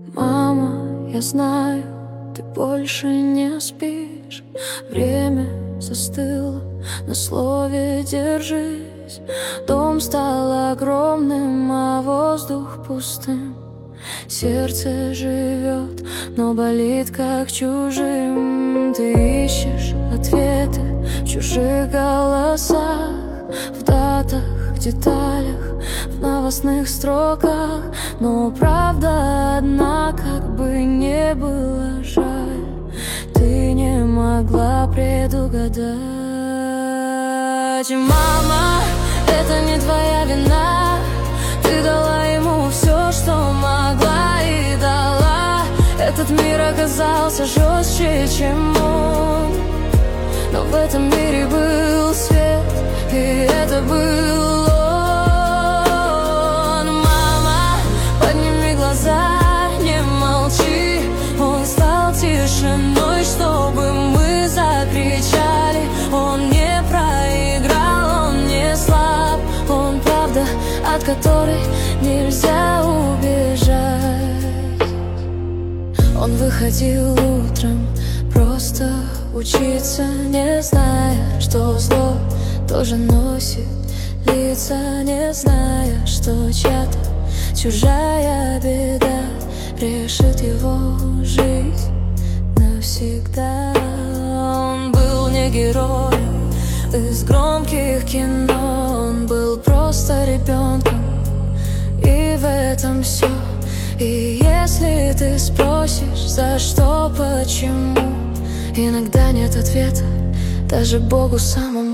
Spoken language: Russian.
Мама, я знаю, ты больше не спишь. Время застыло на слове «держись». Дом стал огромным, а воздух пустым. Сердце живет, но болит как чужим. Ты ищешь ответы в чужих голосах, в датах, в деталях, в новостных строках. Но правда одна, как бы не было жаль, ты не могла предугадать. Мама, это не твоя вина. Ты дала ему все, что могла, и дала. Этот мир оказался жестче, чем он. Но в этом мире был свет, и это был он. Мама, подними глаза, не молчи. Он стал тишиной, чтобы мы закричали. Он не проиграл, он не слаб. Он правда, от которой нельзя убежать. Он выходил утром просто учиться, не зная, что зло тоже носит лица, не зная, что чья-то чужая беда решит его жизнь навсегда. Он был не героем из громких кино, он был просто ребенком, и в этом все. И если ты спросишь, за что, почему, иногда нет ответа даже Богу самому.